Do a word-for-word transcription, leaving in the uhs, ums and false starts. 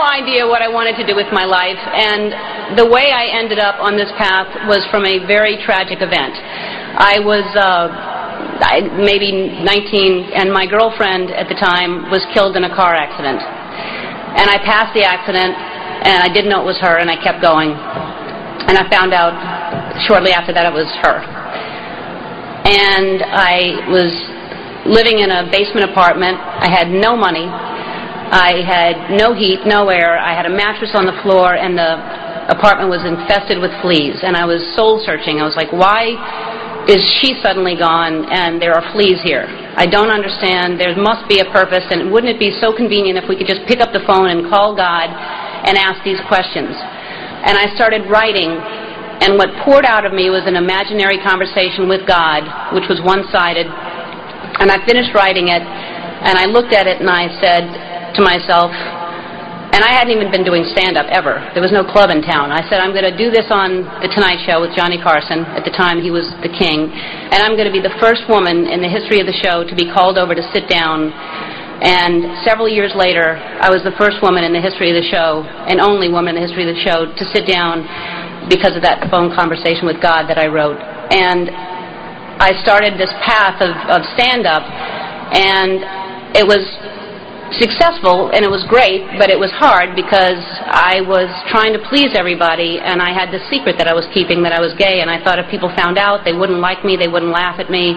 idea what I wanted to do with my life, and the way I ended up on this path was from a very tragic event. I was uh, I, maybe nineteen, and my girlfriend at the time was killed in a car accident. And I passed the accident, and I didn't know it was her, and I kept going. And I found out shortly after that it was her. And I was living in a basement apartment. I had no money. I had no heat, no air. I had a mattress on the floor, and the apartment was infested with fleas. And I was soul searching. I was like, why is she suddenly gone and there are fleas here? I don't understand. There must be a purpose, and wouldn't it be so convenient if we could just pick up the phone and call God and ask these questions? And I started writing, and what poured out of me was an imaginary conversation with God, which was one-sided. And I finished writing it, and I looked at it, and I said to myself, and I hadn't even been doing stand-up ever. There was no club in town. I said, I'm going to do this on The Tonight Show with Johnny Carson. At the time, he was the king. And I'm going to be the first woman in the history of the show to be called over to sit down. And several years later, I was the first woman in the history of the show, and only woman in the history of the show, to sit down because of that phone conversation with God that I wrote. And I started this path of, of stand-up, and it was successful, and it was great, but it was hard because I was trying to please everybody, and I had the secret that I was keeping that I was gay, and I thought if people found out, they wouldn't like me, they wouldn't laugh at me,